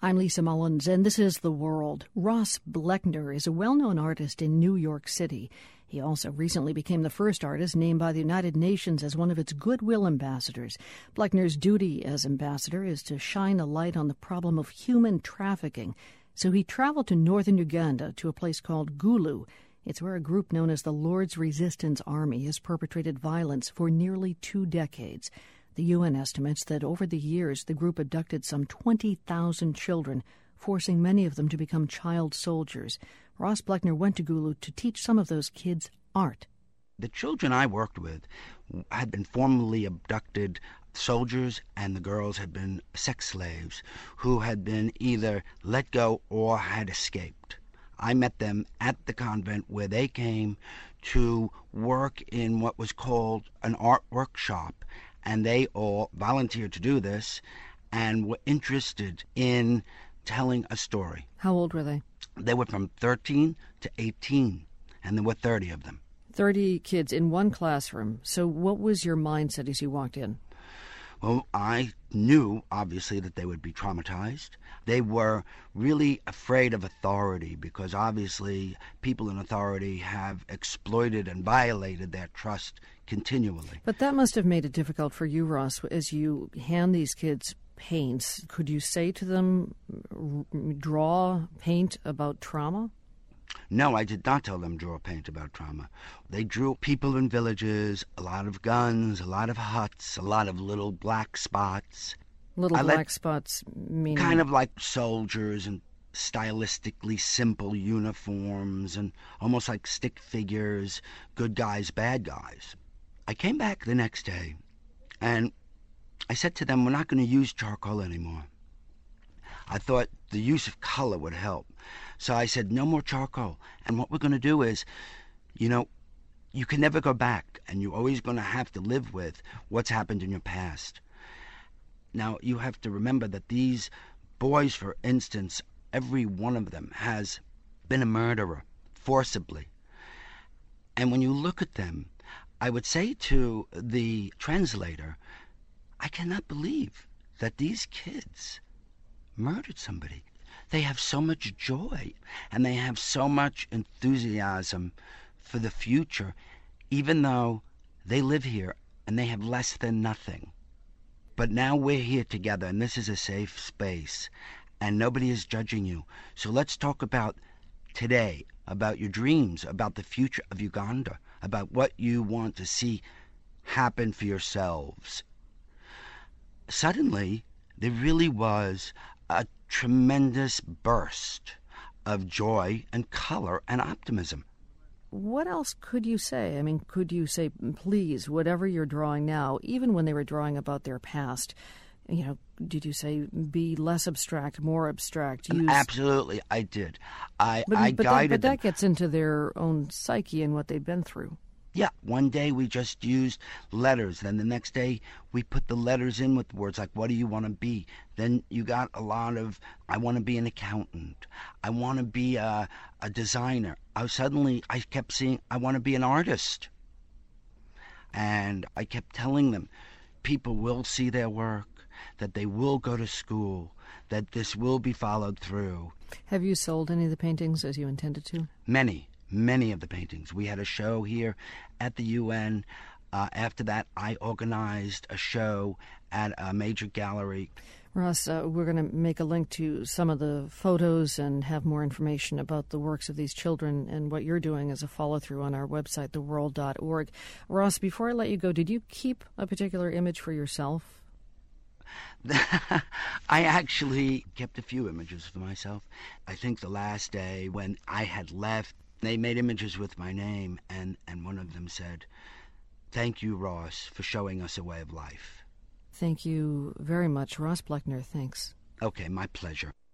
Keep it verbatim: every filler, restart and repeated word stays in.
I'm Lisa Mullins, and this is The World. Ross Bleckner is a well-known artist in New York City. He also recently became the first artist named by the United Nations as one of its Goodwill ambassadors. Bleckner's duty as ambassador is to shine a light on the problem of human trafficking. So he traveled to northern Uganda to a place called Gulu. It's where a group known as the Lord's Resistance Army has perpetrated violence for nearly two decades. The U N estimates that over the years the group abducted some twenty thousand children, forcing many of them to become child soldiers. Ross Bleckner went to Gulu to teach some of those kids art. The children I worked with had been formerly abducted soldiers, and the girls had been sex slaves who had been either let go or had escaped. I met them at the convent where they came to work in what was called an art workshop, and they all volunteered to do this and were interested in telling a story. How old were they? They were from thirteen to eighteen, and there were thirty of them. thirty kids in one classroom. So what was your mindset as you walked in? Well, I knew, obviously, that they would be traumatized. They were really afraid of authority because, obviously, people in authority have exploited and violated their trust continually. But that must have made it difficult for you, Ross, as you hand these kids paints. Could you say to them, draw, paint about trauma? No, I did not tell them draw paint about trauma. They drew people in villages, a lot of guns, a lot of huts, a lot of little black spots. Little I black let, spots meaning? Kind of like soldiers and stylistically simple uniforms and almost like stick figures, good guys, bad guys. I came back the next day and I said to them, we're not going to use charcoal anymore. I thought the use of color would help. So I said, no more charcoal. And what we're going to do is, you know, you can never go back, and you're always going to have to live with what's happened in your past. Now, you have to remember that these boys, for instance, every one of them has been a murderer, forcibly. And when you look at them, I would say to the translator, I cannot believe that these kids murdered somebody. They have so much joy, and they have so much enthusiasm for the future, even though they live here and they have less than nothing. But now we're here together, and this is a safe space, and nobody is judging you. So let's talk about today, about your dreams, about the future of Uganda, about what you want to see happen for yourselves. Suddenly, there really was a tremendous burst of joy and color and optimism. What else could you say? I mean, could you say, please, whatever you're drawing now, even when they were drawing about their past, you know, did you say be less abstract, more abstract? Use... Absolutely, I did. I, but, I but guided that, but them. that gets into their own psyche and what they've been through. Yeah, one day we just used letters. Then the next day we put the letters in with words like, what do you want to be? Then you got a lot of, I want to be an accountant. I want to be a, a designer. I suddenly, I kept seeing, I want to be an artist. And I kept telling them, people will see their work, that they will go to school, that this will be followed through. Have you sold any of the paintings as you intended to? Many. Many of the paintings. We had a show here at the U N. Uh, after that, I organized a show at a major gallery. Ross, uh, we're going to make a link to some of the photos and have more information about the works of these children and what you're doing as a follow-through on our website, the world dot org. Ross, before I let you go, did you keep a particular image for yourself? I actually kept a few images for myself. I think the last day when I had left, they made images with my name, and, and one of them said, thank you, Ross, for showing us a way of life. Thank you very much. Ross Bleckner, thanks. Okay, my pleasure.